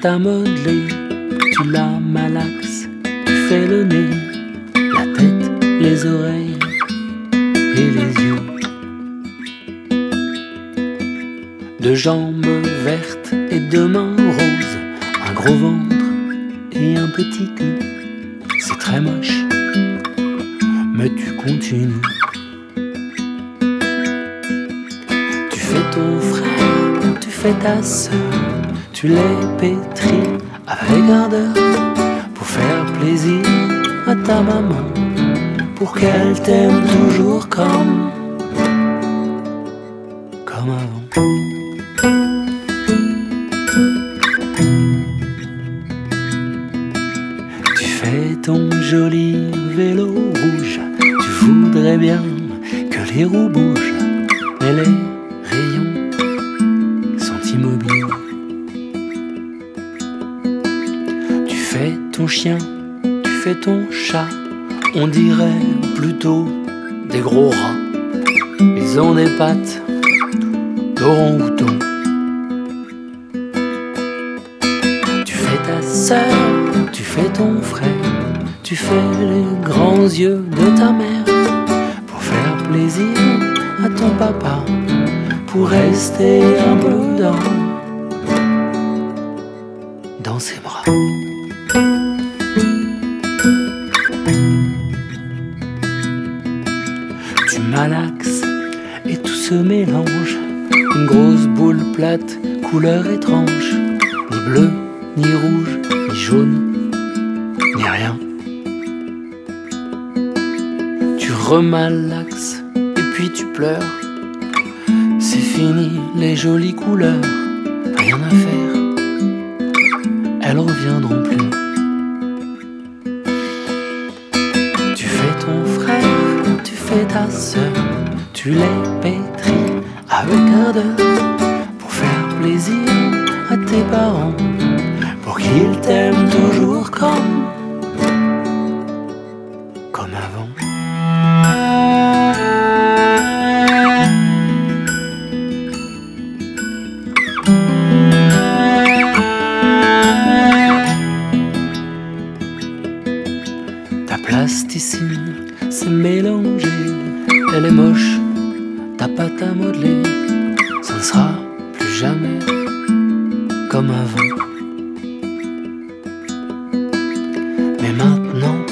pâte à modeler, tu la malaxes, tu fais le nez, la tête, les oreilles et les yeux. De jambes vertes et de mains roses, un gros ventre et un petit cul. C'est très moche, mais tu continues. Tu fais ton frère, tu fais ta sœur, tu les pétris avec ardeur pour faire plaisir à ta maman, pour qu'elle t'aime toujours comme avant. Tu fais ton joli vélo rouge, tu voudrais bien que les roues bougent, mais les rayons sont immobiles. Tu fais ton chien, tu fais ton chat, on dirait plutôt des gros rats. Ils ont des pattes d'orang-outan. Tu fais ta sœur, tu fais ton frère, tu fais les grands yeux de ta mère pour faire plaisir à ton papa, pour rester un peu dans ses bras. Tu malaxes et tout se mélange, une grosse boule plate, couleur étrange, ni bleu, ni rouge, ni jaune, ni rien. Tu remalaxes et puis tu pleures. C'est fini les jolies couleurs, rien à faire, elles reviendront plus. Tu fais ton frère, tu fais ta sœur, tu les pétris avec ardeur pour faire plaisir à tes parents, pour qu'ils t'aiment toujours comme avant. Ta plasticine s'est mélangée, elle est moche, ta pâte à modeler, ça ne sera plus jamais comme avant. Mais maintenant